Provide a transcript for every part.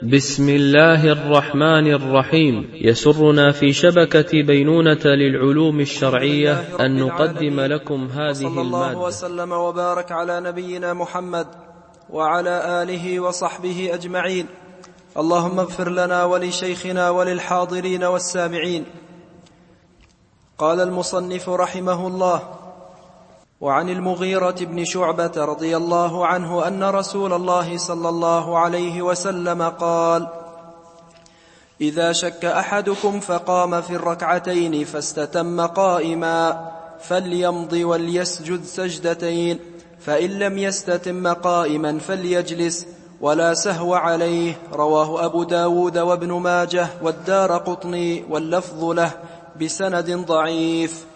بسم الله الرحمن الرحيم. يسرنا في شبكة بينونة للعلوم الشرعية أن نقدم لكم هذه وصلى الله وسلم وبارك على نبينا محمد وعلى آله وصحبه أجمعين. اللهم اغفر لنا ولشيخنا وللحاضرين والسامعين. قال المصنف رحمه الله: وعن المغيرة بن شعبة رضي الله عنه أن رسول الله صلى الله عليه وسلم قال: إذا شك أحدكم فقام في الركعتين فاستتم قائما فليمض وليسجد سجدتين، فإن لم يستتم قائما فليجلس ولا سهو عليه. رواه أبو داود وابن ماجه والدارقطني واللفظ له بسند ضعيف.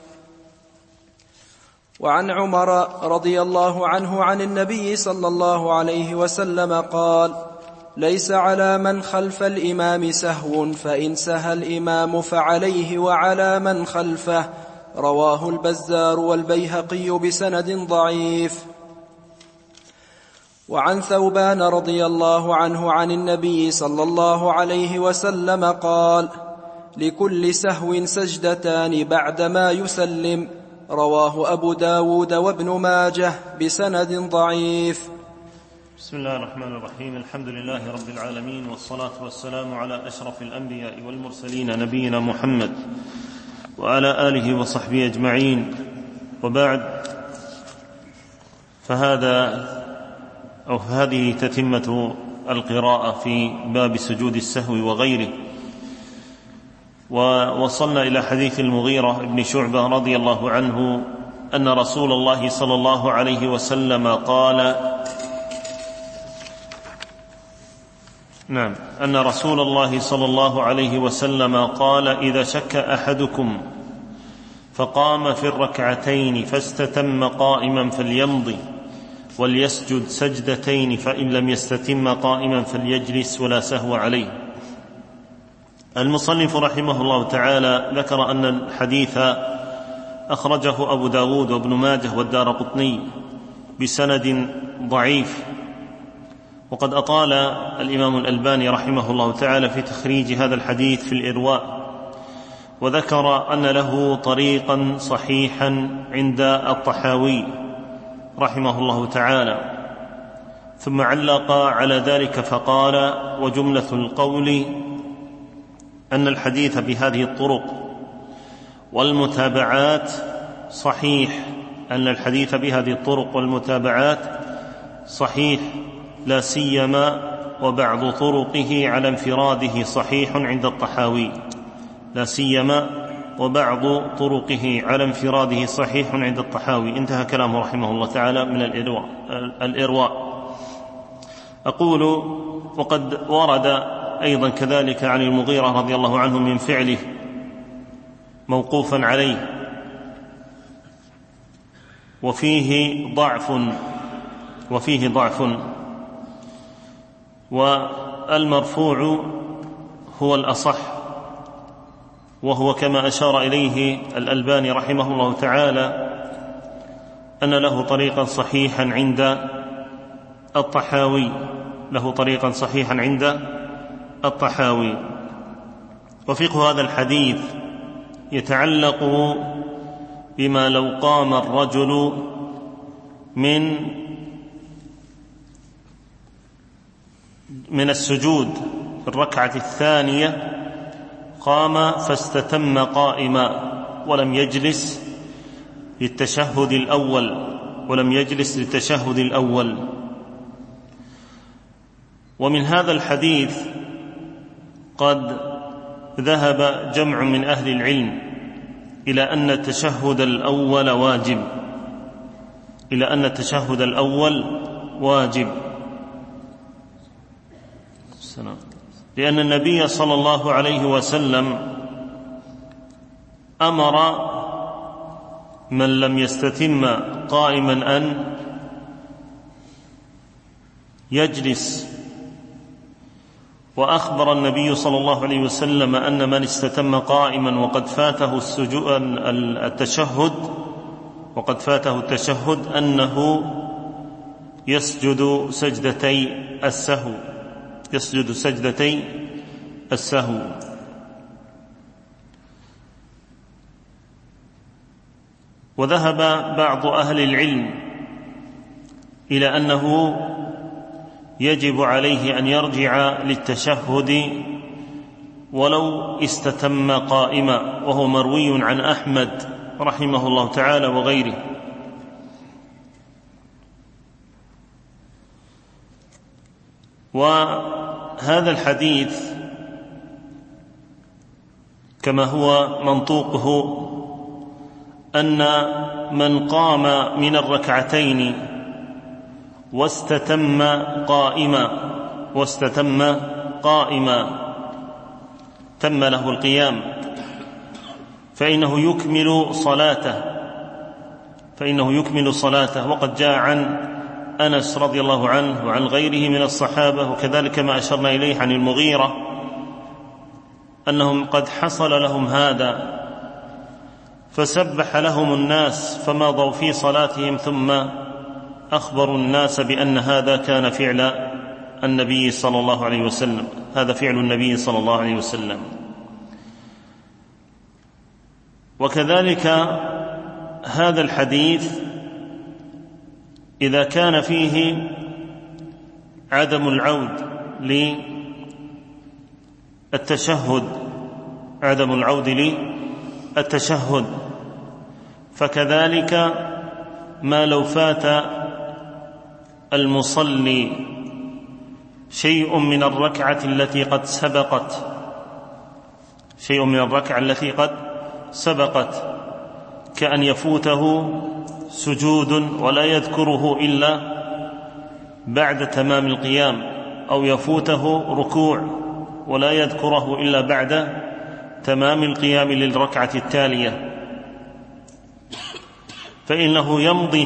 وعن عمر رضي الله عنه عن النبي صلى الله عليه وسلم قال: ليس على من خلف الإمام سهو، فإن سهى الإمام فعليه وعلى من خلفه. رواه البزار والبيهقي بسند ضعيف. وعن ثوبان رضي الله عنه عن النبي صلى الله عليه وسلم قال: لكل سهو سجدتان بعدما يسلم. رواه أبو داود وابن ماجه بسند ضعيف. بسم الله الرحمن الرحيم. الحمد لله رب العالمين، والصلاة والسلام على أشرف الأنبياء والمرسلين نبينا محمد وعلى آله وصحبه أجمعين، وبعد، هذه تتمة القراءة في باب سجود السهو وغيره. ووصلنا إلى حديث المغيرة بن شعبة رضي الله عنه أن رسول الله صلى الله عليه وسلم قال: أن رسول الله صلى الله عليه وسلم قال: إذا شك أحدكم فقام في الركعتين فاستتم قائما فليمضي وليسجد سجدتين، فإن لم يستتم قائما فليجلس ولا سهو عليه. المصنف رحمه الله تعالى ذكر أن الحديث أخرجه أبو داود وابن ماجه والدارقطني بسند ضعيف، وقد أطال الإمام الألباني رحمه الله تعالى في تخريج هذا الحديث في الإرواء، وذكر أن له طريقا صحيحا عند الطحاوي رحمه الله تعالى، ثم علق على ذلك فقال: وجملة القول أن الحديث بهذه الطرق والمتابعات صحيح، أن الحديث بهذه الطرق والمتابعات صحيح، لا سيما وبعض طرقه على انفراده صحيح عند الطحاوي، لا سيما وبعض طرقه على انفراده صحيح عند الطحاوي. انتهى كلامه رحمه الله تعالى من الإرواء. أقول: وقد ورد أيضا كذلك عن المغيرة رضي الله عنه من فعله موقوفا عليه، وفيه ضعف، والمرفوع هو الأصح، وهو كما أشار إليه الألباني رحمه الله تعالى أن له طريقا صحيحا عند الطحاوي. وفقه هذا الحديث يتعلق بما لو قام الرجل من السجود في الركعة الثانية، قام فاستتم قائما ولم يجلس للتشهد الأول. ومن هذا الحديث قد ذهب جمع من أهل العلم إلى أن التشهد الأول واجب، لأن النبي صلى الله عليه وسلم أمر من لم يستتم قائما أن يجلس، وأخبر النبي صلى الله عليه وسلم أن من استتم قائما وقد فاته التشهد أنه يسجد سجدتي السهو، يسجد سجدتي السهو. وذهب بعض أهل العلم إلى أنه يجب عليه أن يرجع للتشهد ولو استتم قائما، وهو مروي عن أحمد رحمه الله تعالى وغيره. وهذا الحديث كما هو منطوقه أن من قام من الركعتين واستتم قائما تم له القيام فإنه يكمل صلاته. وقد جاء عن أنس رضي الله عنه وعن غيره من الصحابة، وكذلك ما أشرنا إليه عن المغيرة، أنهم قد حصل لهم هذا فسبح لهم الناس فمضوا في صلاتهم، ثم أخبروا الناس بأن هذا كان فعل النبي صلى الله عليه وسلم، هذا فعل النبي صلى الله عليه وسلم. وكذلك هذا الحديث إذا كان فيه عدم العود للتشهد، فكذلك ما لو فات المصلي شيء من الركعة التي قد سبقت كأن يفوته سجود ولا يذكره إلا بعد تمام القيام، أو يفوته ركوع ولا يذكره إلا بعد تمام القيام للركعة التالية، فإنه يمضي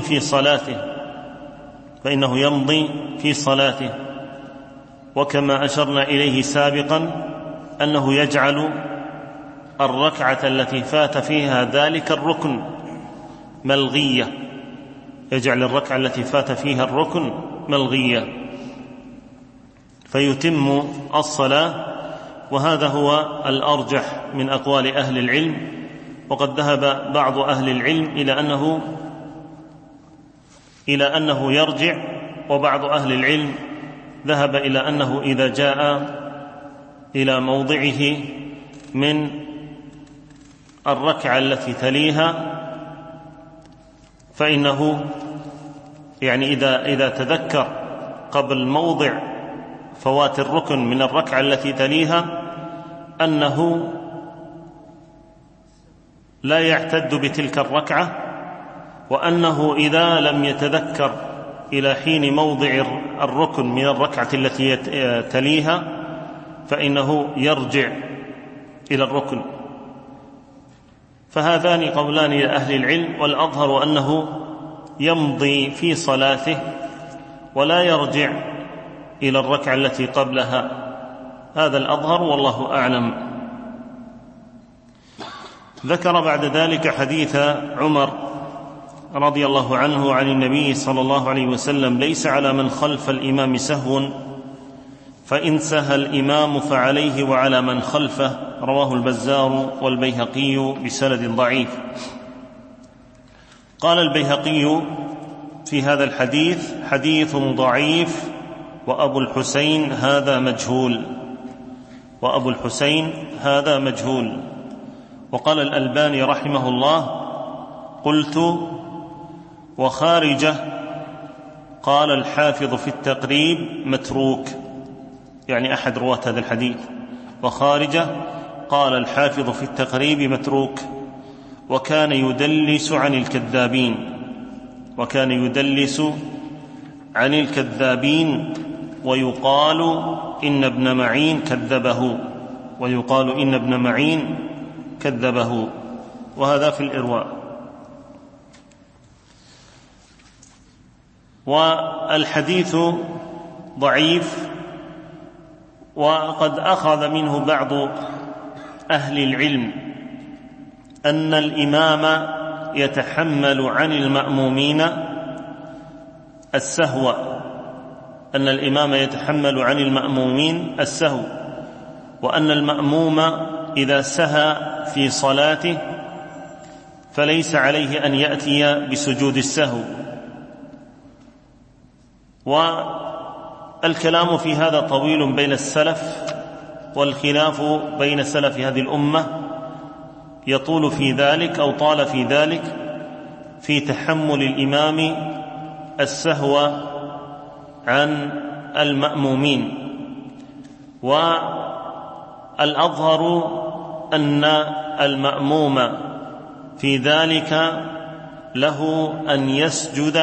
في صلاته. وكما أشرنا إليه سابقا أنه يجعل الركعة التي فات فيها ذلك الركن ملغية، فيتم الصلاة. وهذا هو الأرجح من أقوال أهل العلم. وقد ذهب بعض أهل العلم إلى أنه يرجع، وبعض أهل العلم ذهب إلى أنه إذا جاء إلى موضعه من الركعة التي تليها فإنه يعني إذا تذكر قبل موضع فوات الركن من الركعة التي تليها أنه لا يعتد بتلك الركعة، وأنه إذا لم يتذكر إلى حين موضع الركن من الركعة التي تليها فإنه يرجع إلى الركن. فهذان قولان لأهل العلم، والأظهر أنه يمضي في صلاته ولا يرجع إلى الركعة التي قبلها، هذا الأظهر والله أعلم. ذكر بعد ذلك حديث عمر رضي الله عنه عن النبي صلى الله عليه وسلم: ليس على من خلف الإمام سهو، فإن سهى الإمام فعليه وعلى من خلفه. رواه البزار والبيهقي بسند ضعيف. قال البيهقي في هذا الحديث: حديث ضعيف، وأبو الحسين هذا مجهول. وقال الألباني رحمه الله: قلت وخارجه قال الحافظ في التقريب متروك، يعني أحد رواة هذا الحديث. وخارجه قال الحافظ في التقريب متروك، وكان يدلس عن الكذابين ويقال إن ابن معين كذبه. وهذا في الإرواء. والحديث ضعيف، وقد أخذ منه بعض أهل العلم أن الإمام يتحمل عن المأمومين السهو أن الإمام يتحمل عن المأمومين السهو، وأن المأموم إذا سهى في صلاته فليس عليه أن يأتي بسجود السهو. والكلام في هذا طويل بين السلف، والخلاف بين سلف هذه الأمة يطول في ذلك أو طال في ذلك في تحمل الإمام السهو عن المأمومين. والأظهر أن المأموم في ذلك له أن يسجد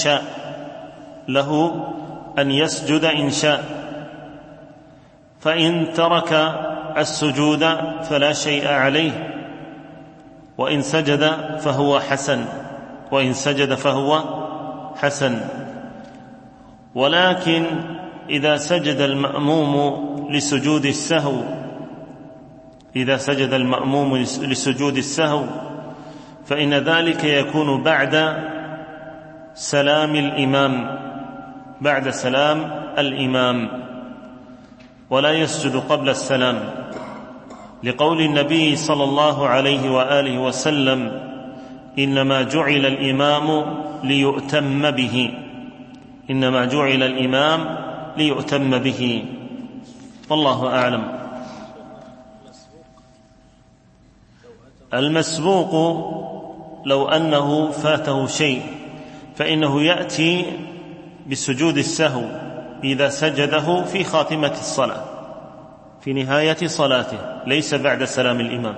إن شاء، فإن ترك السجود فلا شيء عليه، وإن سجد فهو حسن. ولكن إذا سجد المأموم لسجود السهو فإن ذلك يكون بعد سلام الإمام، ولا يسجد قبل السلام، لقول النبي صلى الله عليه وآله وسلم: إنما جعل الإمام ليؤتم به. والله أعلم. المسبوق لو أنه فاته شيء فإنه يأتي بسجود السهو إذا سجده في خاتمة الصلاة، في نهاية صلاته، ليس بعد سلام الإمام.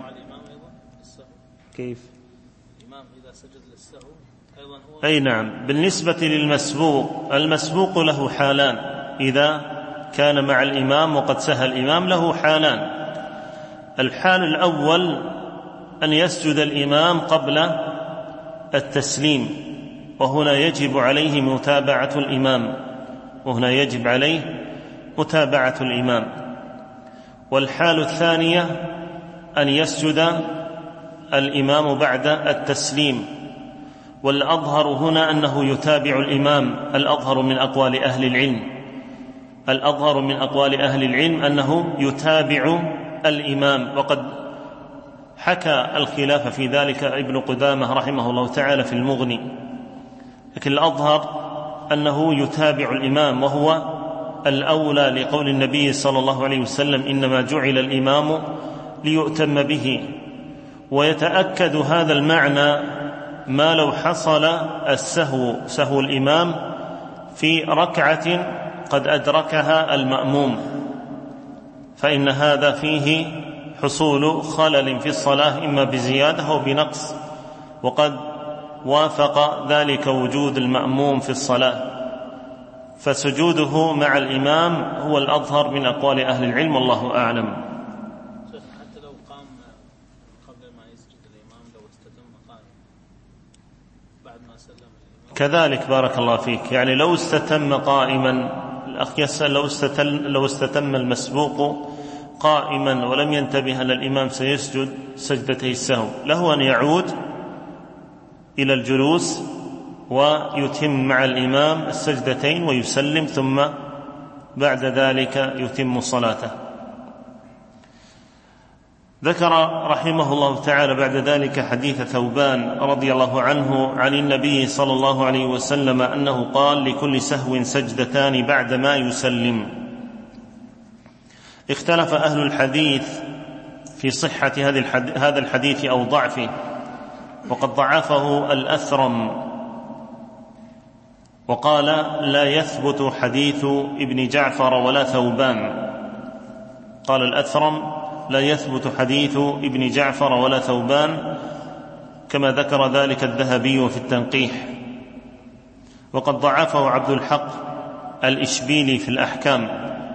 كيف؟ الإمام إذا سجد للسهو أيضا هو أي نعم. بالنسبة للمسبوق، المسبوق له حالان: إذا كان مع الإمام وقد سهى الإمام له حالان. الحال الأول أن يسجد الإمام قبل التسليم، وهنا يجب عليه متابعة الإمام. والحال الثانية أن يسجد الإمام بعد التسليم، والأظهر هنا أنه يتابع الإمام. الأظهر من أقوال أهل العلم أنه يتابع الإمام، وقد حكى الخلاف في ذلك ابن قدامة رحمه الله تعالى في المغني، لكن الأظهر أنه يتابع الإمام، وهو الأولى لقول النبي صلى الله عليه وسلم: إنما جعل الإمام ليؤتم به. ويتأكد هذا المعنى ما لو حصل سهو الإمام في ركعة قد أدركها المأموم، فإن هذا فيه حصول خلل في الصلاة، إما بزيادة أو بنقص، وقد وافق ذلك وجود المأموم في الصلاة، فسجوده مع الإمام هو الأظهر من أقوال أهل العلم، والله أعلم. حتى لو قام قبل ما يسجد الإمام، لو استتم قائما بعد ما سلم الإمام كذلك، بارك الله فيك. يعني لو استتم قائما، الأخ يسأل: لو استتم المسبوق قائما ولم ينتبه أن الإمام سيسجد سجدتي السهو، له أن يعود إلى الجلوس ويتم مع الإمام السجدتين ويسلم، ثم بعد ذلك يتم صلاته. ذكر رحمه الله تعالى بعد ذلك حديث ثوبان رضي الله عنه عن النبي صلى الله عليه وسلم أنه قال: لكل سهو سجدتان بعد ما يسلم. اختلف أهل الحديث في صحة هذا الحديث أو ضعفه، وقد ضعفه الأثرم وقال: لا يثبت حديث ابن جعفر ولا ثوبان. قال الأثرم: لا يثبت حديث ابن جعفر ولا ثوبان، كما ذكر ذلك الذهبي في التنقيح. وقد ضعفه عبد الحق الإشبيلي في الأحكام،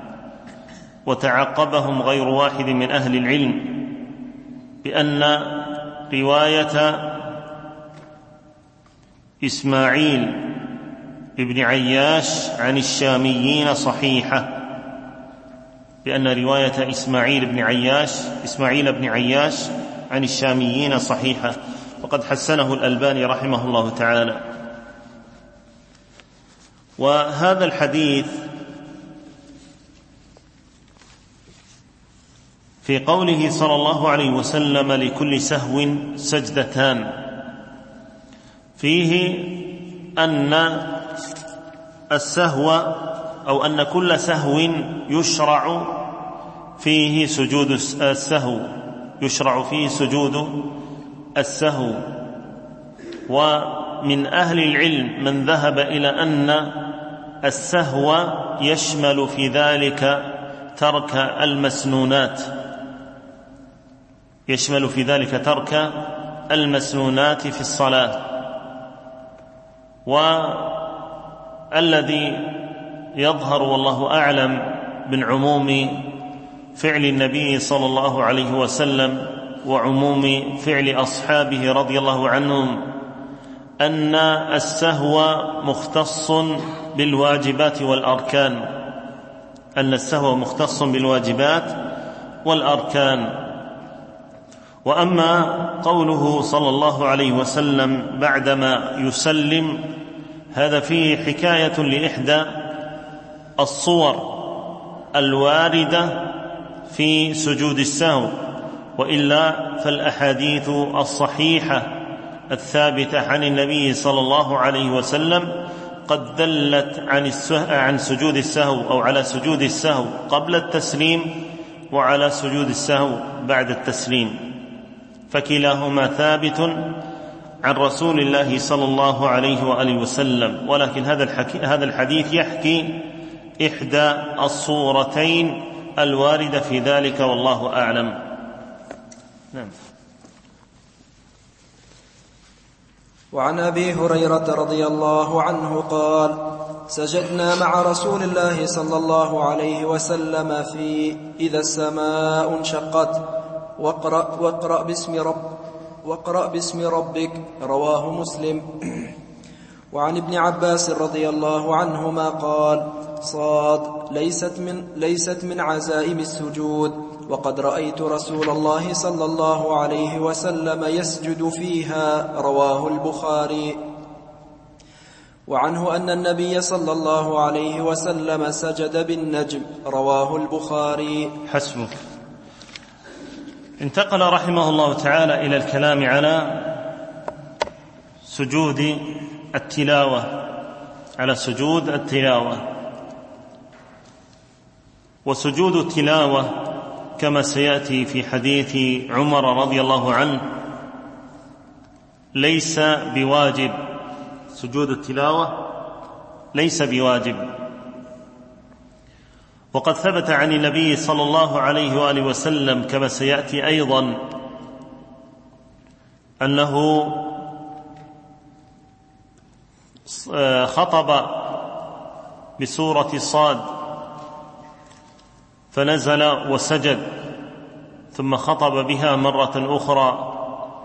وتعقبهم غير واحد من أهل العلم بأن رواية إسماعيل ابن عياش عن الشاميين صحيحة، بأن رواية إسماعيل بن عياش عن الشاميين وهذا الحديث في قوله صلى الله عليه وسلم لكل سهو سجدتان فيه أن السهو أو أن كل سهو يشرع فيه سجود السهو، يشرع فيه سجود السهو. ومن أهل العلم من ذهب إلى أن السهو يشمل في ذلك ترك المسنونات، يشمل في ذلك ترك المسنونات في الصلاة. والذي يظهر والله أعلم من عموم فعل النبي صلى الله عليه وسلم وعموم فعل أصحابه رضي الله عنهم أن السهو مختص بالواجبات والأركان، أن السهو مختص بالواجبات والأركان. وأما قوله صلى الله عليه وسلم بعدما يسلم، هذا فيه حكاية لإحدى الصور الواردة في سجود السهو، وإلا فالأحاديث الصحيحة الثابتة عن النبي صلى الله عليه وسلم قد دلت عن سجود السهو أو على سجود السهو قبل التسليم وعلى سجود السهو بعد التسليم، فكلاهما ثابت عن رسول الله صلى الله عليه وآله وسلم. ولكن هذا الحديث يحكي إحدى الصورتين الواردة في ذلك، والله أعلم. نعم. وعن أبي هريرة رضي الله عنه قال: سجدنا مع رسول الله صلى الله عليه وسلم في إذا السماء انشقت واقرأ باسم ربك، رواه مسلم. وعن ابن عباس رضي الله عنهما قال: صاد ليست من عزائم السجود، وقد رأيت رسول الله صلى الله عليه وسلم يسجد فيها، رواه البخاري. وعنه أن النبي صلى الله عليه وسلم سجد بالنجم، رواه البخاري. حسبك. انتقل رحمه الله تعالى إلى الكلام على سجود التلاوة، على سجود التلاوة. وسجود التلاوة كما سيأتي في حديث عمر رضي الله عنه ليس بواجب، سجود التلاوة ليس بواجب. وقد ثبت عن النبي صلى الله عليه وآله وسلم كما سيأتي أيضا أنه خطب بسورة صاد فنزل وسجد، ثم خطب بها مرة أخرى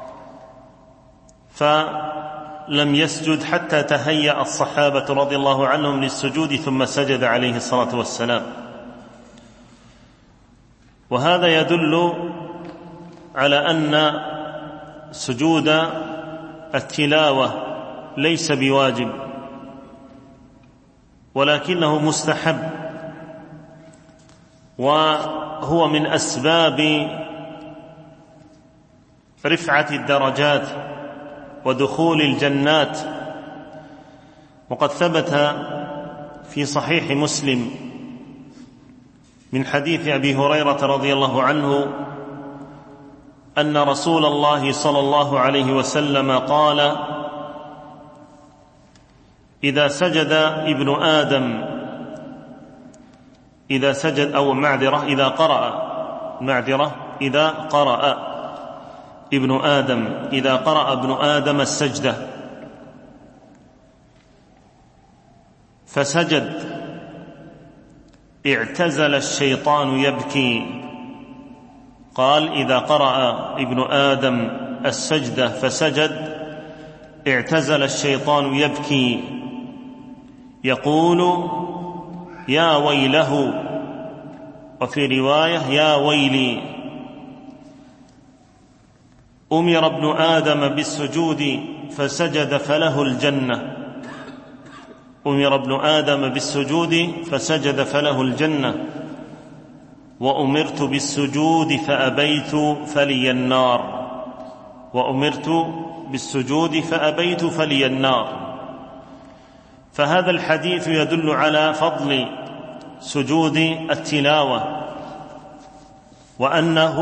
فلم يسجد حتى تهيأ الصحابة رضي الله عنهم للسجود، ثم سجد عليه الصلاة والسلام. وهذا يدل على أن سجود التلاوة ليس بواجب، ولكنه مستحب، وهو من أسباب رفعة الدرجات ودخول الجنات. وقد ثبت في صحيح مسلم من حديث أبي هريرة رضي الله عنه أن رسول الله صلى الله عليه وسلم قال: إذا سجد ابن آدم، إذا سجد أو إذا قرأ ابن آدم، إذا قرأ ابن آدم السجدة فسجد اعتزل الشيطان يبكي. قال: إذا قرأ ابن آدم السجدة فسجد اعتزل الشيطان يبكي يقول: يا ويله، وفي رواية: يا ويلي. أمر ابن آدم بالسجود فسجد فله الجنة، أمر ابن آدم بالسجود فسجد فله الجنة، وأمرت بالسجود فأبيت فلي النار، وأمرت بالسجود فأبيت فلي النار. فهذا الحديث يدل على فضل سجود التلاوة، وأنه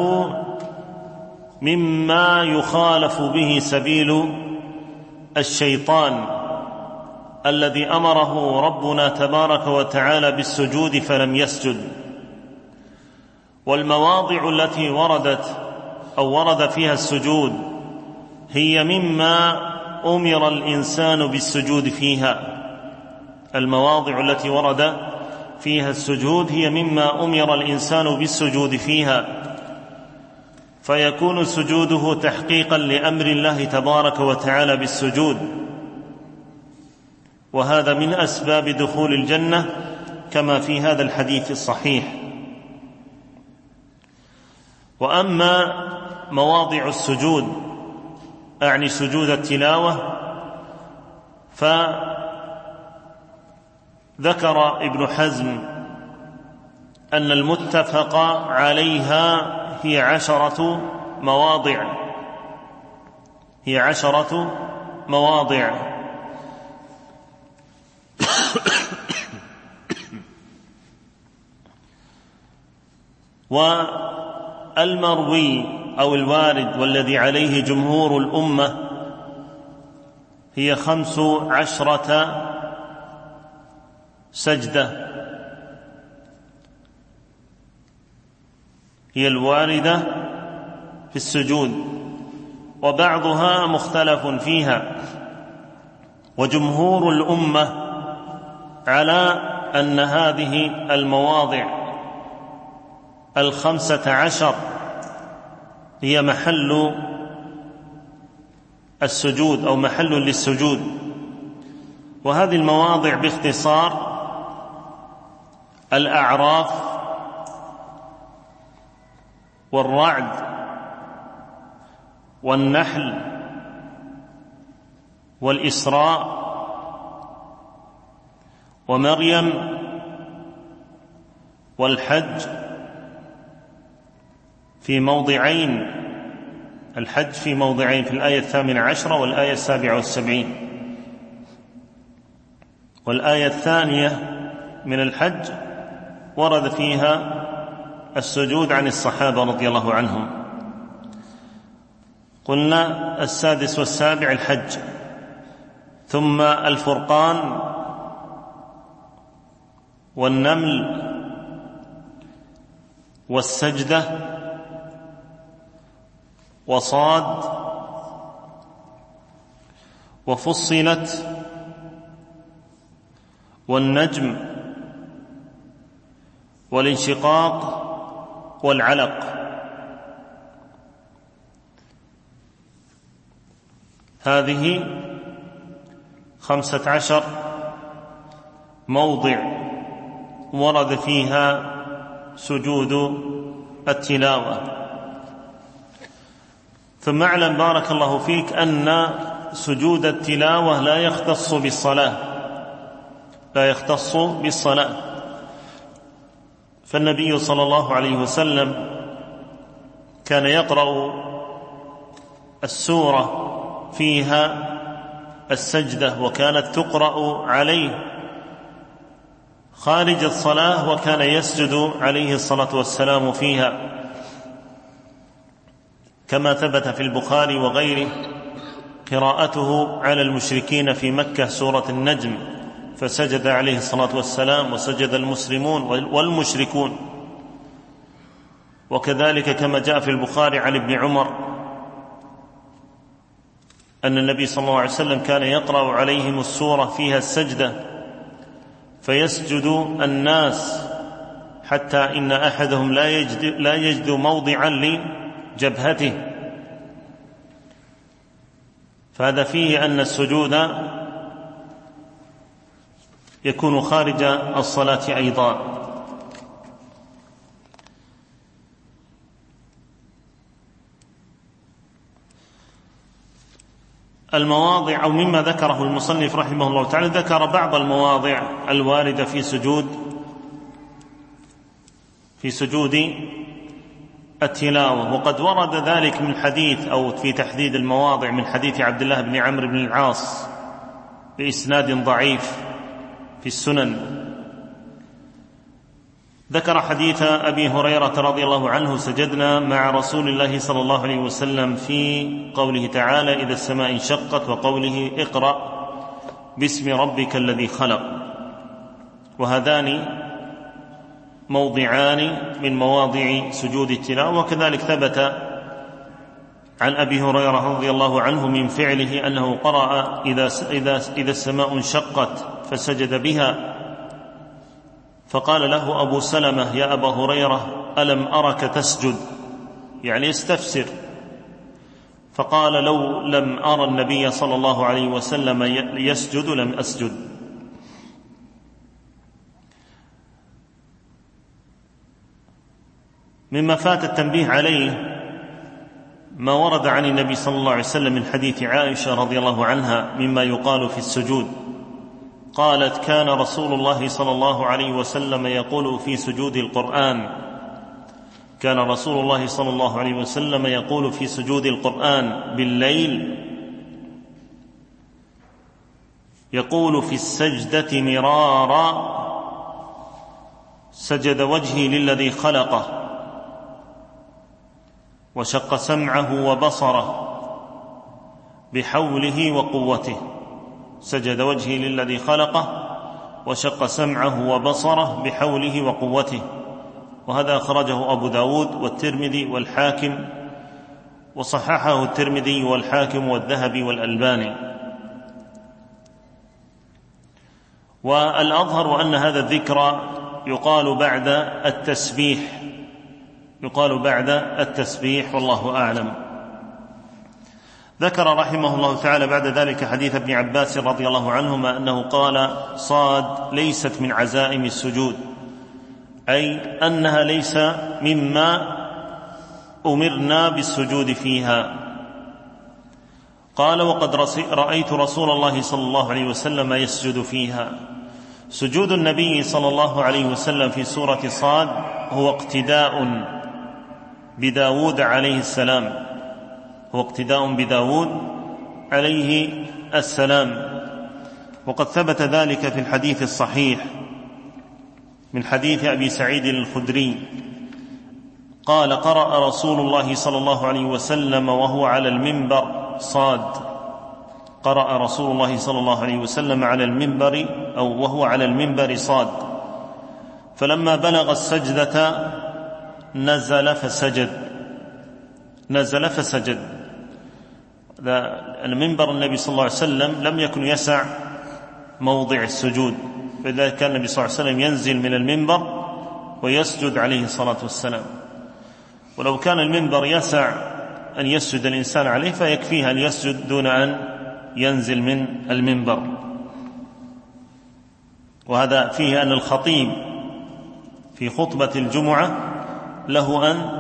مما يخالف به سبيل الشيطان الذي أمره ربنا تبارك وتعالى بالسجود فلم يسجد. والمواضع التي ورد فيها السجود هي مما أمر الإنسان بالسجود فيها. المواضع التي ورد فيها السجود هي مما أمر الإنسان بالسجود فيها، فيكون سجوده تحقيقا لأمر الله تبارك وتعالى بالسجود، وهذا من أسباب دخول الجنة كما في هذا الحديث الصحيح. وأما مواضع السجود أعني سجود التلاوة، فذكر ابن حزم أن المتفق عليها هي 10 مواضع. والمروي أو الوارد والذي عليه جمهور الأمة هي 15 سجدة هي الواردة في السجود، وبعضها مختلف فيها. وجمهور الأمة على أن هذه المواضع 15 هي محل السجود أو محل للسجود. وهذه المواضع باختصار الأعراف والرعد والنحل والإسراء ومريم والحج في موضعين، الحج في موضعين، في الآية 18 والآية 77. والآية 2 من الحج ورد فيها السجود عن الصحابة رضي الله عنهم. قلنا 6 و7 الحج، ثم الفرقان والنمل والسجدة وصاد وفصلت والنجم والانشقاق والعلق. هذه 15 موضع ورد فيها سجود التلاوة. ثم اعلم بارك الله فيك أن سجود التلاوة لا يختص بالصلاة، فالنبي صلى الله عليه وسلم كان يقرأ السورة فيها السجدة، وكانت تقرأ عليه خارج الصلاة، وكان يسجد عليه الصلاة والسلام فيها، كما ثبت في البخاري وغيره قراءته على المشركين في مكة سورة النجم، فسجد عليه الصلاة والسلام وسجد المسلمون والمشركون. وكذلك كما جاء في البخاري عن ابن عمر أن النبي صلى الله عليه وسلم كان يقرأ عليهم السورة فيها السجدة، فيسجد الناس حتى إن أحدهم لا يجد موضعا لجبهته. فهذا فيه أن السجود يكون خارج الصلاة أيضا. المواضع أو مما ذكره المصنف رحمه الله تعالى، ذكر بعض المواضع الواردة في سجود التلاوة، وقد ورد ذلك من حديث أو في تحديد المواضع من حديث عبد الله بن عمرو بن العاص بإسناد ضعيف في السنن. ذكر حديث أبي هريرة رضي الله عنه: سجدنا مع رسول الله صلى الله عليه وسلم في قوله تعالى: إذا السماء انشقت، وقوله: اقرأ باسم ربك الذي خلق. وهذان موضعان من مواضع سجود التلاوة. وكذلك ثبت عن أبي هريرة رضي الله عنه من فعله أنه قرأ إذا السماء انشقت فسجد بها، فقال له أبو سلمة: يا أبا هريرة، ألم أرك تسجد؟ يعني استفسر. فقال: لو لم أرى النبي صلى الله عليه وسلم يسجد لم أسجد. مما فات التنبيه عليه ما ورد عن النبي صلى الله عليه وسلم من حديث عائشة رضي الله عنها مما يقال في السجود. قالت: كان رسول الله صلى الله عليه وسلم يقول في سجود القرآن، كان رسول الله صلى الله عليه وسلم يقول في سجود القرآن بالليل، يقول في السجدة مرارا: سجد وجهي للذي خلقه، وشق سمعه وبصره بحوله وقوته. سجد وجهي للذي خلقه وشق سمعه وبصره بحوله وقوته. وهذا أخرجه أبو داود والترمذي والحاكم، وصححه الترمذي والحاكم والذهبي والألباني. والأظهر أن هذا الذكر يقال بعد التسبيح والله أعلم. ذكر رحمه الله تعالى بعد ذلك حديث ابن عباس رضي الله عنهما أنه قال: صاد ليست من عزائم السجود، أي أنها ليس مما أمرنا بالسجود فيها. قال: وقد رأيت رسول الله صلى الله عليه وسلم يسجد فيها. سجود النبي صلى الله عليه وسلم في سورة صاد هو اقتداء بداود عليه السلام، وقد ثبت ذلك في الحديث الصحيح من حديث أبي سعيد الخدري قال: قرأ رسول الله صلى الله عليه وسلم وهو على المنبر صاد. قرأ رسول الله صلى الله عليه وسلم على المنبر أو وهو على المنبر صاد، فلما بلغ السجدة نزل فسجد. المنبر النبي صلى الله عليه وسلم لم يكن يسع موضع السجود، فلذلك كان النبي صلى الله عليه وسلم ينزل من المنبر ويسجد عليه الصلاة والسلام. ولو كان المنبر يسع أن يسجد الإنسان عليه فيكفيه أن يسجد دون أن ينزل من المنبر. وهذا فيه أن الخطيب في الجمعة له أن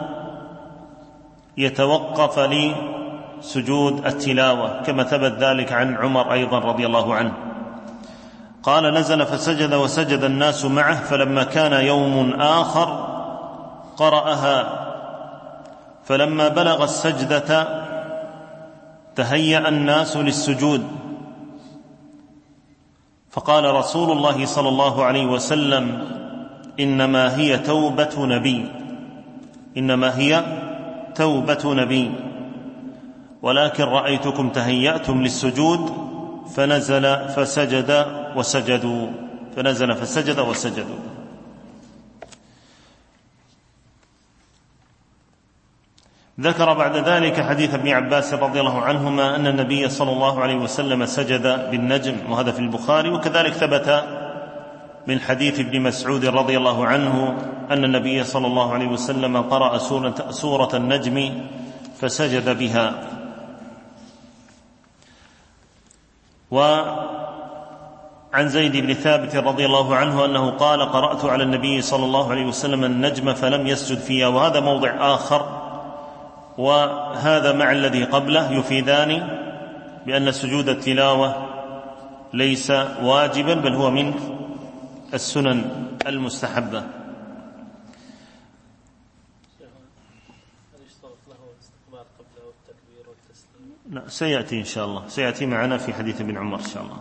يتوقف لسجود التلاوة، كما ثبت ذلك عن عمر أيضا رضي الله عنه. قال: نزل فسجد وسجد الناس معه، فلما كان يوم آخر قرأها، فلما بلغ السجدة تهيأ الناس للسجود، فقال رسول الله صلى الله عليه وسلم: إنما هي توبة نبي، ولكن رأيتكم تهيأتم للسجود فنزل فسجد وسجدوا. ذكر بعد ذلك حديث ابن عباس رضي الله عنهما أن النبي صلى الله عليه وسلم سجد بالنجم، وهذا في البخاري. وكذلك ثبت من حديث ابن مسعود رضي الله عنه أن النبي صلى الله عليه وسلم قرأ سورة النجم فسجد بها. وعن زيد بن ثابت رضي الله عنه أنه قال: قرأت على النبي صلى الله عليه وسلم النجم فلم يسجد فيها. وهذا موضع آخر، وهذا مع الذي قبله يفيدان بأن سجود التلاوة ليس واجبا بل هو من السنن المستحبة. لا، سيأتي إن شاء الله، سيأتي معنا في حديث ابن عمر إن شاء الله.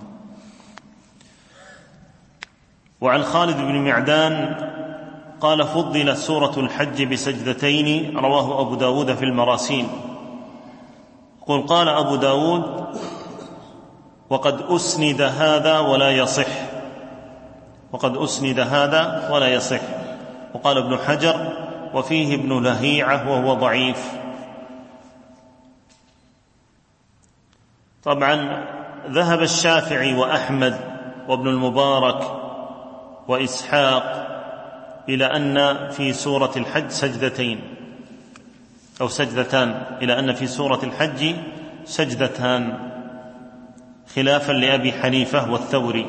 وعن خالد بن معدان قال: فضلت سورة الحج بسجدتين، رواه أبو داود في المراسيل. قال أبو داود: وقد أسند هذا ولا يصح، وقد أسند هذا ولا يصح. وقال ابن حجر: وفيه ابن لهيعة وهو ضعيف. طبعا ذهب الشافعي وأحمد وابن المبارك وإسحاق إلى أن في سورة الحج سجدتين أو سجدتان، إلى أن في سورة الحج سجدتان، خلافا لأبي حنيفة والثوري.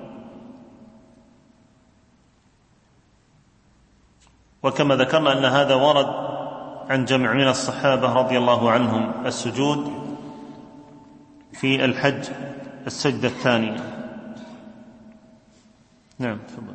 وكما ذكرنا أن هذا ورد عن جمع من الصحابة رضي الله عنهم السجود في الحج السجدة الثانية. نعم، تفضل.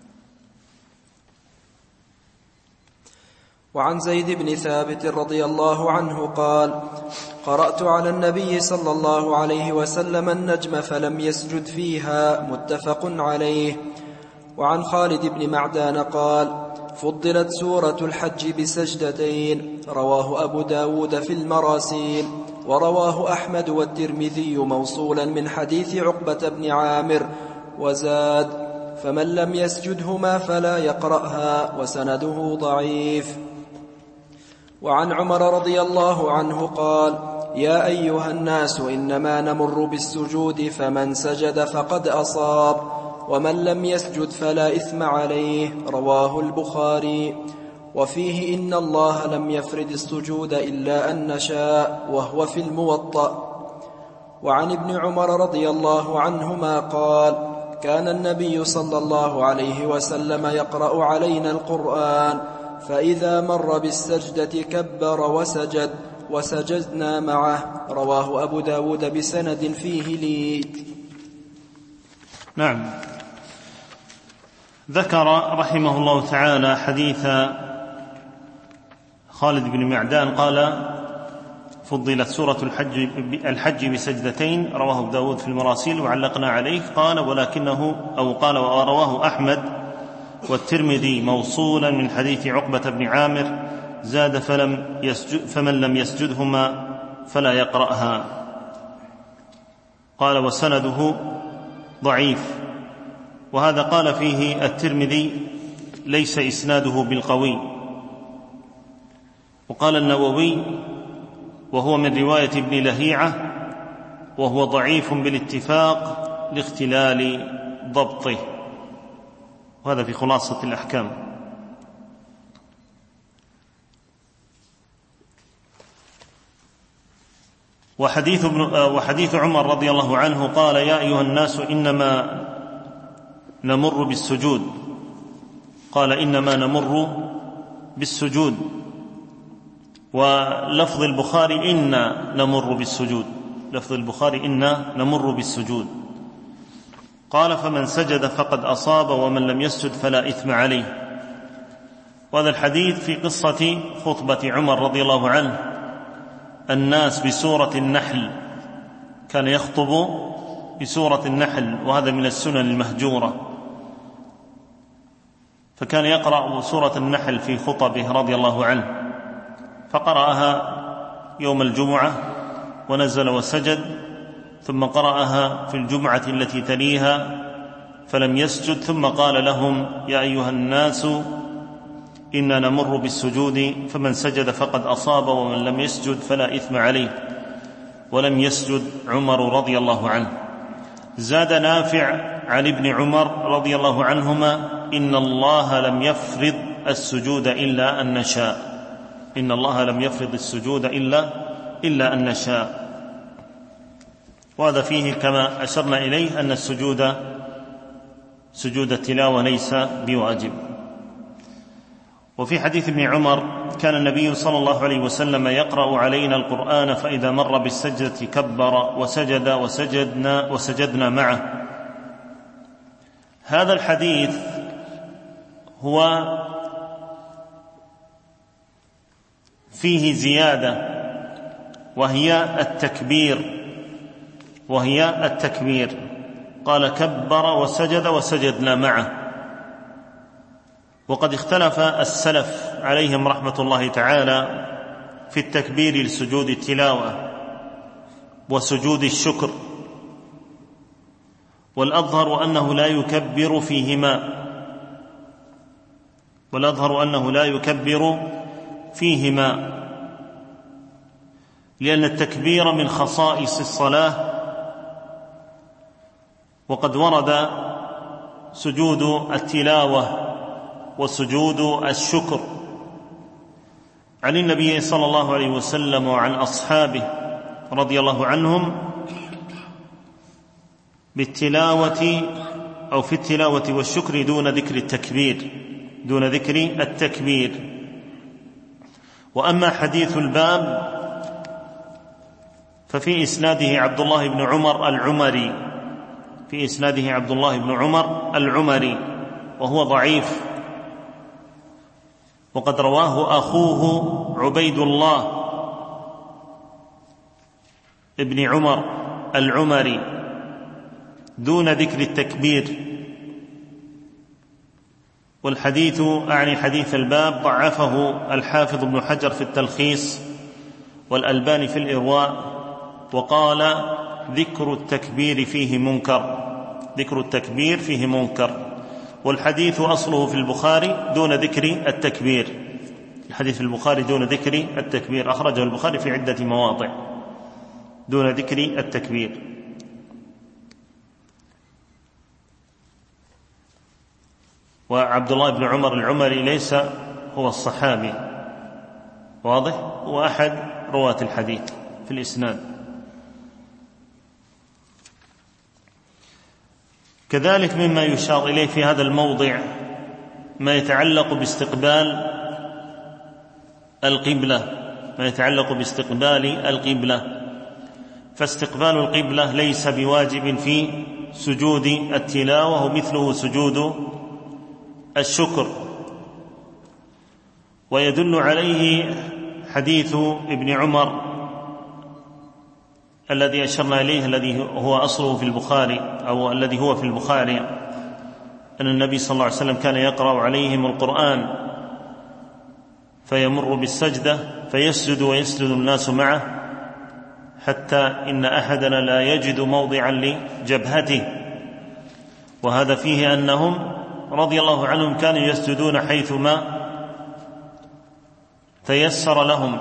وعن زيد بن ثابت رضي الله عنه قال: قرأت على النبي صلى الله عليه وسلم النجم فلم يسجد فيها، متفق عليه. وعن خالد بن معدان قال: فضلت سورة الحج بسجدتين، رواه أبو داود في المراسيل، ورواه أحمد والترمذي موصولا من حديث عقبة بن عامر، وزاد: فمن لم يسجدهما فلا يقرأها، وسنده ضعيف. وعن عمر رضي الله عنه قال: يا أيها الناس إنما نمر بالسجود، فمن سجد فقد أصاب، ومن لم يسجد فلا إثم عليه، رواه البخاري. وفيه: إن الله لم يفرض السجود إلا أن نشاء، وهو في الموطأ. وعن ابن عمر رضي الله عنهما قال: كان النبي صلى الله عليه وسلم يقرأ علينا القرآن، فإذا مر بالسجدة كبر وسجد، وسجدنا معه، رواه أبو داود بسند فيه ليت. نعم. ذكر رحمه الله تعالى حديث خالد بن معدان قال: فضلت سورة الحج بسجدتين، رواه ابو داود في المراسيل، وعلقنا عليه. قال: ولكنه أو قال ورواه أحمد والترمذي موصولا من حديث عقبة بن عامر، زاد: فمن لم يسجدهما فلا يقرأها. قال: وسنده ضعيف. وهذا قال فيه الترمذي: ليس إسناده بالقوي. وقال النووي: وهو من رواية ابن لهيعة، وهو ضعيف بالاتفاق لاختلال ضبطه. وهذا في خلاصة الأحكام. وحديث عمر رضي الله عنه قال: يا أيها الناس إنما نمر بالسجود. قال: إنما نمر بالسجود. ولفظ البخاري: إنا نمر بالسجود، لفظ البخاري: إنا نمر بالسجود. قال: فمن سجد فقد أصاب، ومن لم يسجد فلا إثم عليه. وهذا الحديث في قصة خطبة عمر رضي الله عنه الناس بسورة النحل، كان يخطب بسورة النحل، وهذا من السنن المهجورة، فكان يقرأ سورة النحل في خطبه رضي الله عنه، فقرأها يوم الجمعة ونزل وسجد، ثم قرأها في الجمعة التي تليها فلم يسجد، ثم قال لهم: يا أيها الناس إنا نمر بالسجود، فمن سجد فقد أصاب، ومن لم يسجد فلا إثم عليه. ولم يسجد عمر رضي الله عنه. زاد نافع عن ابن عمر رضي الله عنهما: إن الله لم يفرض السجود إلا أن نشاء، إن الله لم يفرض السجود إلا أن نشاء. وهذا فيه كما أشرنا إليه أن سجود التلاوة ليس بواجب. وفي حديث ابن عمر كان النبي صلى الله عليه وسلم يقرأ علينا القرآن فإذا مر بالسجدة كبر وسجد وسجدنا معه. هذا الحديث هو فيه زيادة وهي التكبير، قال كبر وسجد وسجدنا معه. وقد اختلف السلف عليهم رحمة الله تعالى في التكبير لسجود التلاوة وسجود الشكر، والأظهر أنه لا يكبر فيهما، لأن التكبير من خصائص الصلاة، وقد ورد سجود التلاوة وسجود الشكر عن النبي صلى الله عليه وسلم وعن أصحابه رضي الله عنهم بالتلاوة أو في التلاوة والشكر دون ذكر التكبير. وأما حديث الباب ففي إسناده عبد الله بن عمر العمري وهو ضعيف، وقد رواه أخوه عبيد الله ابن عمر العمري دون ذكر التكبير. والحديث أعني حديث الباب ضعفه الحافظ ابن حجر في التلخيص والألباني في الإرواء، وقال ذكر التكبير فيه منكر. والحديث أصله في البخاري دون ذكر التكبير، أخرجه البخاري في عدة مواضع دون ذكر التكبير. وعبد الله بن عمر العمري ليس هو الصحابي، واضح، هو أحد رواة الحديث في الإسناد. كذلك مما يشار إليه في هذا الموضع ما يتعلق باستقبال القبلة، فاستقبال القبلة ليس بواجب في سجود التلاوة، ومثله سجود الشكر. ويدل عليه حديث ابن عمر الذي أشرنا إليه، الذي هو أصله في البخاري أو الذي هو في البخاري، أن النبي صلى الله عليه وسلم كان يقرأ عليهم القرآن فيمر بالسجدة فيسجد ويسجد الناس معه، حتى إن أحدنا لا يجد موضعا لجبهته. وهذا فيه أنهم رضي الله عنهم كانوا يسجدون حيثما تيسر لهم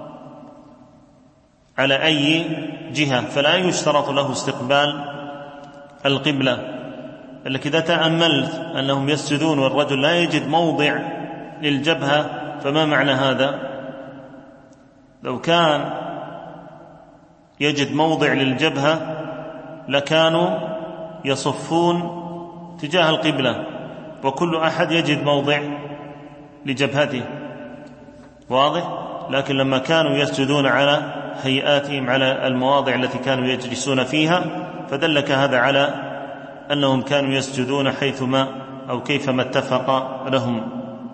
على أي جهة، فلا يشترط له استقبال القبلة. لكن إذا تأملت أنهم يسجدون والرجل لا يجد موضع للجبهة، فما معنى هذا؟ لو كان يجد موضع للجبهة لكانوا يصفون تجاه القبلة، وكل أحد يجد موضع لجبهته، واضح؟ لكن لما كانوا يسجدون على هيئاتهم على المواضع التي كانوا يجلسون فيها، فدلك هذا على أنهم كانوا يسجدون حيثما أو كيفما اتفق لهم.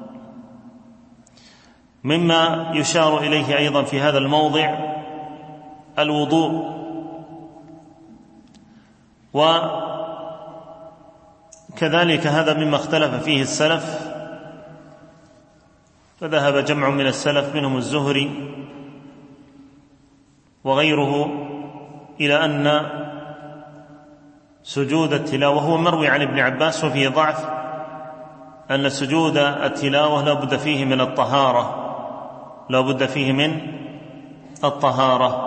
مما يشار إليه أيضا في هذا الموضع الوضوء، وكذلك هذا مما اختلف فيه السلف، فذهب جمع من السلف منهم الزهري وغيره إلى أن سجود التلاوة هو مروي عن ابن عباس وفيه ضعف، أن سجود التلاوة لا بد فيه من الطهارة،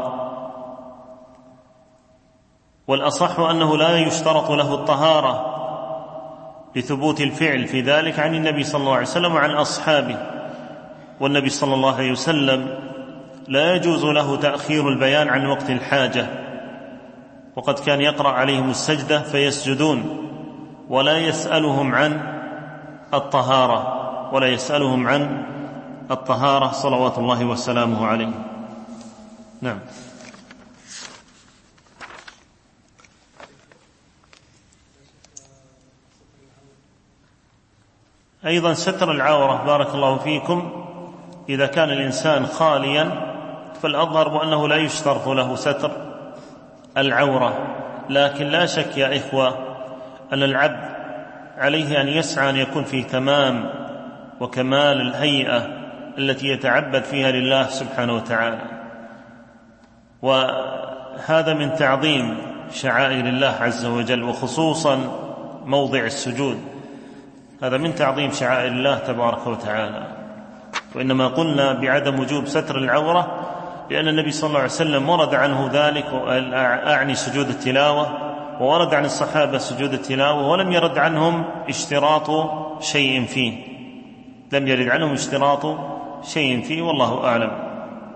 والأصح أنه لا يشترط له الطهارة لثبوت الفعل في ذلك عن النبي صلى الله عليه وسلم وعن أصحابه. والنبي صلى الله عليه وسلم لا يجوز له تأخير البيان عن وقت الحاجة، وقد كان يقرأ عليهم السجدة فيسجدون ولا يسألهم عن الطهارة، ولا يسألهم عن الطهارة صلوات الله وسلامه عليه. نعم. أيضا ستر العورة بارك الله فيكم إذا كان الإنسان خاليا فالأظهر بأنه لا يشترط له ستر العورة، لكن لا شك يا إخوة أن العبد عليه أن يسعى أن يكون في تمام وكمال الهيئة التي يتعبد فيها لله سبحانه وتعالى، وهذا من تعظيم شعائر الله عز وجل، وخصوصا موضع السجود، هذا من تعظيم شعائر الله تبارك وتعالى. وإنما قلنا بعدم وجوب ستر العورة لأن النبي صلى الله عليه وسلم ورد عنه ذلك، أعني سجود التلاوة، وورد عن الصحابة سجود التلاوة، ولم يرد عنهم اشتراط شيء فيه، لم يرد عنهم اشتراط شيء فيه، والله أعلم.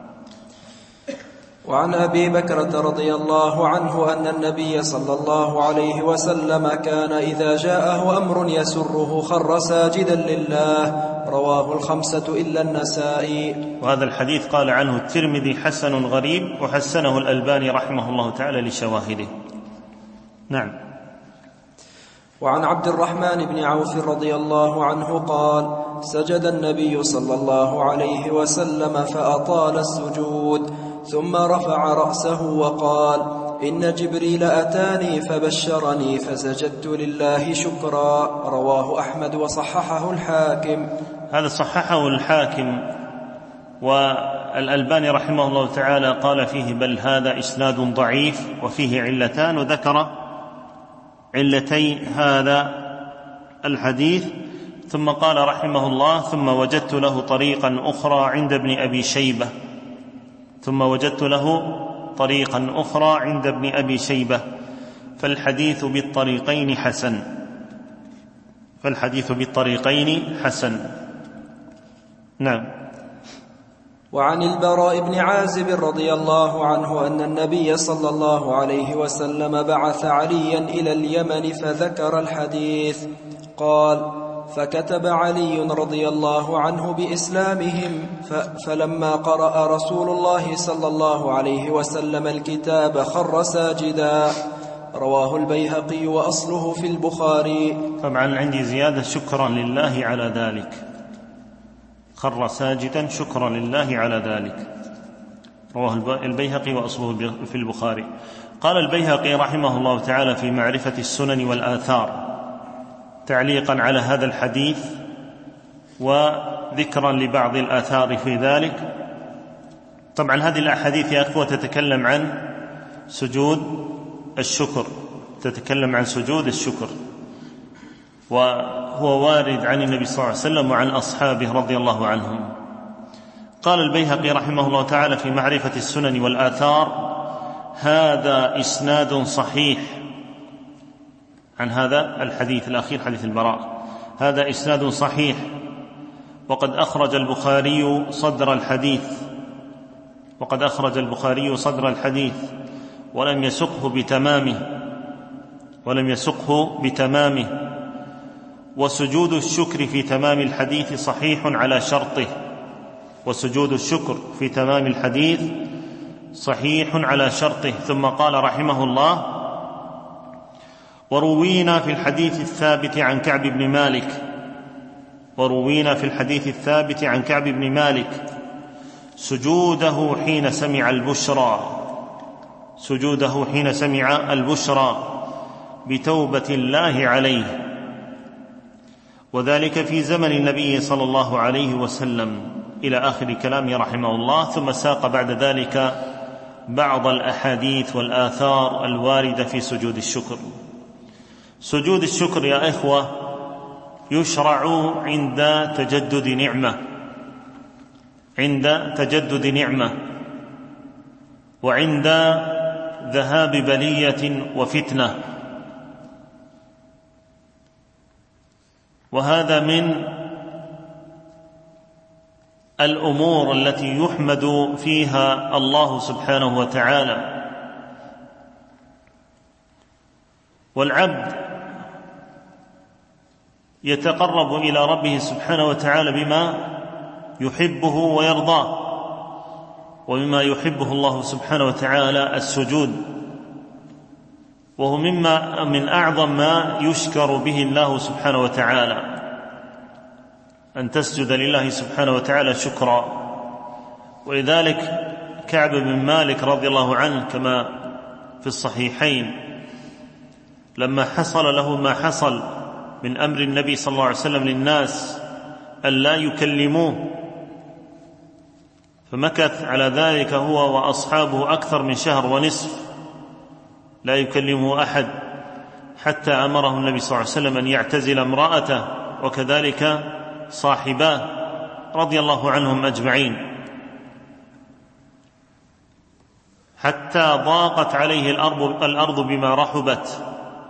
وعن أبي بكرة رضي الله عنه أن النبي صلى الله عليه وسلم كان إذا جاءه أمر يسره خر ساجدا لله، رواه الخمسة إلا النسائي. وهذا الحديث قال عنه الترمذي حسن غريب، وحسنه الألباني رحمه الله تعالى لشواهده. نعم. وعن عبد الرحمن بن عوف رضي الله عنه قال: سجد النبي صلى الله عليه وسلم فأطال السجود، ثم رفع رأسه وقال: إن جبريل أتاني فبشرني فسجدت لله شكرا، رواه أحمد وصححه الحاكم. هذا صححه الحاكم، والألباني رحمه الله تعالى قال فيه بل هذا إسناد ضعيف وفيه علتان، وذكر علتي هذا الحديث، ثم قال رحمه الله: ثم وجدت له طريقا أخرى عند ابن أبي شيبة، ثم وجدت له طريقا أخرى عند ابن أبي شيبة، فالحديث بالطريقين حسن، فالحديث بالطريقين حسن. نعم. وعن البراء بن عازب رضي الله عنه أن النبي صلى الله عليه وسلم بعث عليا إلى اليمن فذكر الحديث. قال: فكتب علي رضي الله عنه بإسلامهم، فلما قرأ رسول الله صلى الله عليه وسلم الكتاب خر ساجدا، رواه البيهقي وأصله في البخاري. طبعا عندي زيادة: شكرا لله على ذلك، خر ساجدا شكرا لله على ذلك، رواه البيهقي وأصله في البخاري. قال البيهقي رحمه الله تعالى في معرفة السنن والآثار تعليقا على هذا الحديث وذكرا لبعض الآثار في ذلك. طبعا هذه الأحاديث يا أخوة تتكلم عن سجود الشكر، تتكلم عن سجود الشكر، وهو وارد عن النبي صلى الله عليه وسلم وعن أصحابه رضي الله عنهم. قال البيهقي رحمه الله تعالى في معرفة السنن والآثار: هذا إسناد صحيح، عن هذا الحديث الأخير حديث البراء، هذا إسناد صحيح، وقد أخرج البخاري صدر الحديث، وقد أخرج البخاري صدر الحديث ولم يسقه بتمامه، وسجود الشكر في تمام الحديث صحيح على شرطه، وسجود الشكر في تمام الحديث صحيح على شرطه. ثم قال رحمه الله: وروينا في الحديث الثابت عن كعب بن مالك، وروينا في الحديث الثابت عن كعب بن مالك سجوده حين سمع البشرى، سجوده حين سمع البشرى بتوبة الله عليه، وذلك في زمن النبي صلى الله عليه وسلم، إلى آخر كلامه رحمه الله. ثم ساق بعد ذلك بعض الأحاديث والآثار الواردة في سجود الشكر. سجود الشكر يا إخوة يشرع عند تجدد نعمة، وعند ذهاب بلية وفتنة، وهذا من الأمور التي يحمد فيها الله سبحانه وتعالى. والعبد يتقرب إلى ربه سبحانه وتعالى بما يحبه ويرضاه، ومما يحبه الله سبحانه وتعالى السجود، وهو من أعظم ما يشكر به الله سبحانه وتعالى، أن تسجد لله سبحانه وتعالى شكرا. ولذلك كعب بن مالك رضي الله عنه كما في الصحيحين لما حصل له ما حصل من أمر النبي صلى الله عليه وسلم للناس أن لا يكلموه، فمكث على ذلك هو وأصحابه أكثر من شهر ونصف لا يكلمه أحد، حتى أمره النبي صلى الله عليه وسلم أن يعتزل امرأته وكذلك صاحباه رضي الله عنهم أجمعين، حتى ضاقت عليه الأرض بما رحبت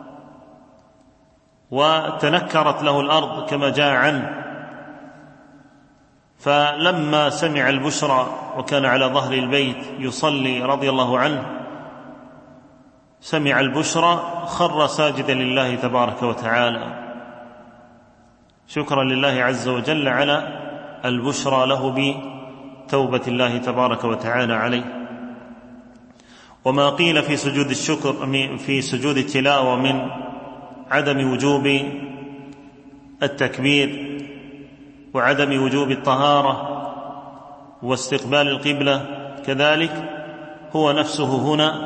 وتنكرت له الأرض كما جاء عنه. فلما سمع البشرى وكان على ظهر البيت يصلي رضي الله عنه، سمع البشرى خر ساجدا لله تبارك وتعالى شكرا لله عز وجل على البشرى له بتوبة الله تبارك وتعالى عليه. وما قيل في سجود الشكر في سجود التلاوة من عدم وجوب التكبير وعدم وجوب الطهارة واستقبال القبلة كذلك هو نفسه هنا،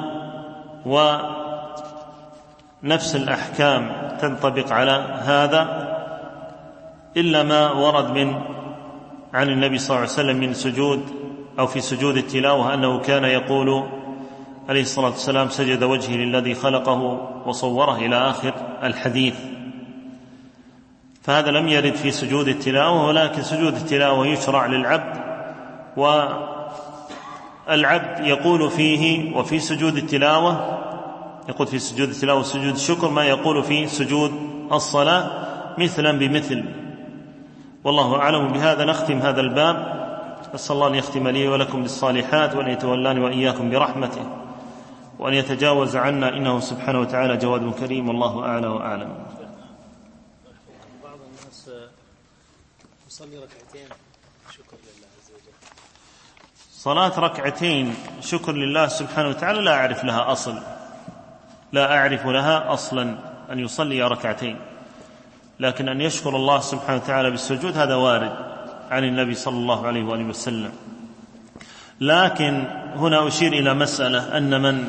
ونفس الأحكام تنطبق على هذا، إلا ما ورد عن النبي صلى الله عليه وسلم من سجود أو في سجود التلاوة أنه كان يقول عليه الصلاة والسلام سجد وجهي للذي خلقه وصوره إلى آخر الحديث. فهذا لم يرد في سجود التلاوة، ولكن سجود التلاوة يشرع للعبد، والعبد يقول فيه وفي سجود التلاوة يقول في سجود التلاوة وسجود الشكر ما يقول في سجود الصلاة مثلا بمثل. والله أعلم. بهذا نختم هذا الباب، أسأل الله أن يختم لي ولكم بالصالحات، وأن يتولاني وإياكم برحمته، وأن يتجاوز عنا، إنه سبحانه وتعالى جواد كريم، والله أعلى وأعلم. بعض الناس يصلي ركعتين شكر لله عز وجل. صلاة ركعتين شكر لله سبحانه وتعالى لا أعرف لها أصل، لا أعرف لها أصلا أن يصلي ركعتين، لكن أن يشكر الله سبحانه وتعالى بالسجود هذا وارد عن النبي صلى الله عليه وآله وسلم. لكن هنا أشير إلى مسألة، أن من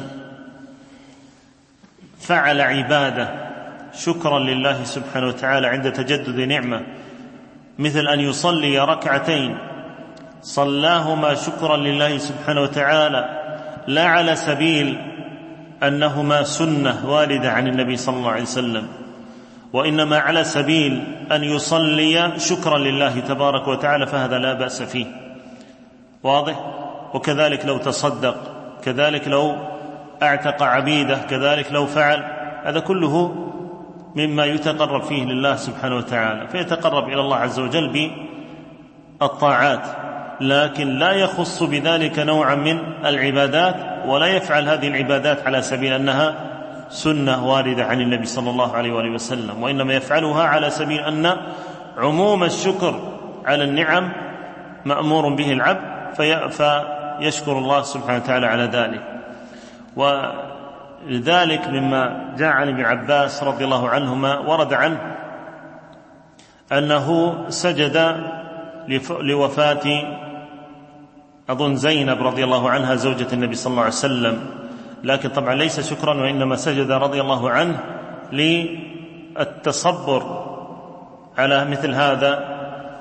فعل عبادة شكرا لله سبحانه وتعالى عند تجدد نعمة، مثل أن يصلي ركعتين صلاهما شكرا لله سبحانه وتعالى، لا على سبيل أنهما سنة واردة عن النبي صلى الله عليه وسلم، وإنما على سبيل أن يصلي شكرا لله تبارك وتعالى، فهذا لا بأس فيه، واضح. وكذلك لو تصدق، كذلك لو اعتق عبيده، كذلك لو فعل، هذا كله مما يتقرب فيه لله سبحانه وتعالى، فيتقرب إلى الله عز وجل بالطاعات، لكن لا يخص بذلك نوعا من العبادات، ولا يفعل هذه العبادات على سبيل أنها سنة واردة عن النبي صلى الله عليه وآله وسلم، وإنما يفعلها على سبيل أن عموم الشكر على النعم مأمور به العبد، فيشكر الله سبحانه وتعالى على ذلك. ولذلك مما جاء عن ابن عباس رضي الله عنهما ورد عنه أنه سجد لوفاة أظن زينب رضي الله عنها زوجة النبي صلى الله عليه وسلم، لكن طبعا ليس شكرا، وإنما سجد رضي الله عنه للتصبر على مثل هذا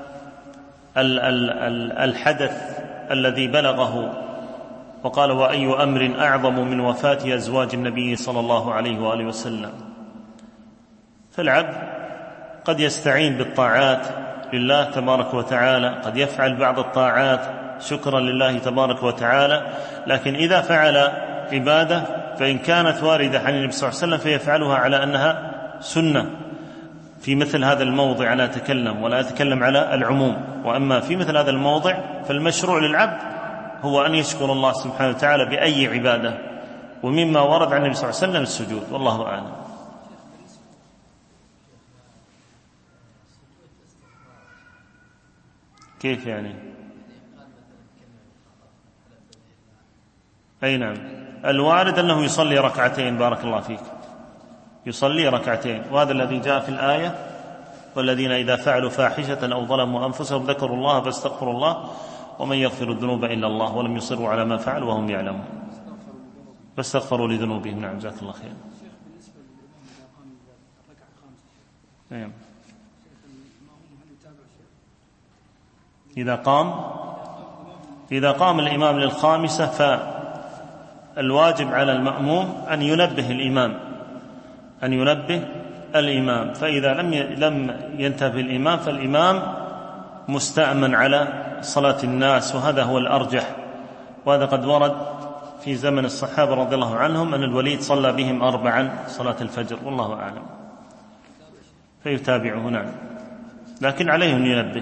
الحدث الذي بلغه، وقال: وأي أمر أعظم من وفاة أزواج النبي صلى الله عليه وآله وسلم. فالعبد قد يستعين بالطاعات لله تبارك وتعالى، قد يفعل بعض الطاعات شكرا لله تبارك وتعالى، لكن إذا فعل عبادة فإن كانت واردة عن النبي صلى الله عليه وسلم فيفعلها على أنها سنة. في مثل هذا الموضع أنا أتكلم ولا أتكلم على العموم، وأما في مثل هذا الموضع فالمشروع للعبد هو أن يشكر الله سبحانه وتعالى بأي عبادة، ومما ورد عن النبي صلى الله عليه وسلم السجود، والله أعلم. كيف يعني؟ أي نعم، الوارد أنه يصلي ركعتين، بارك الله فيك، يصلي ركعتين، وهذا الذي جاء في الآية: والذين إذا فعلوا فاحشة أو ظلموا أنفسهم ذكروا الله فاستغفروا الله ومن يغفر الذنوب إلا الله ولم يصروا على ما فعلوا وهم يعلمون، فاستغفروا لذنوبهم. نعم، جزاك الله خير. إذا قام الإمام للخامسة فالواجب على المأموم أن ينبه الإمام، فإذا لم ينتبه الإمام فالإمام مستأمن على صلاة الناس، وهذا هو الأرجح. وهذا قد ورد في زمن الصحابة رضي الله عنهم أن الوليد صلى بهم 4 صلاة الفجر، والله أعلم، فيتابعه. نعم، لكن عليه أن ينبه.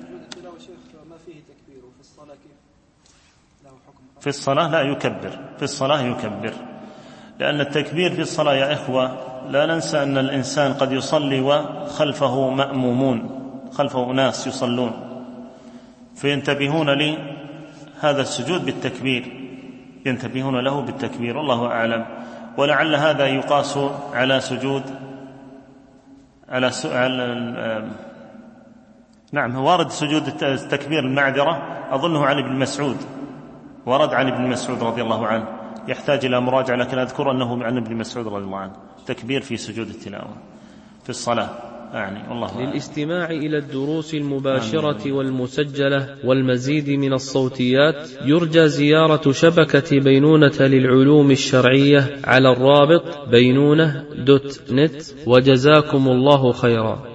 في الصلاة لا يكبر، في الصلاة يكبر، لأن التكبير في الصلاة يا إخوة لا ننسى أن الإنسان قد يصلي وخلفه مأمومون، خلفه ناس يصلون، فينتبهون لهذا السجود بالتكبير، ينتبهون له بالتكبير، والله أعلم. ولعل هذا يقاس على سجود نعم، وارد سجود التكبير المعذرة، أظنه عن ابن مسعود، ورد عن ابن مسعود رضي الله عنه، يحتاج إلى مراجعة، لكن أذكر أنه عن ابن مسعود رضي الله عنه، تكبير في سجود التلاوة في الصلاة. والله للاستماع إلى الدروس المباشرة والمسجلة والمزيد من الصوتيات يرجى زيارة شبكة بينونة للعلوم الشرعية على الرابط بينونة.net، وجزاكم الله خيرا.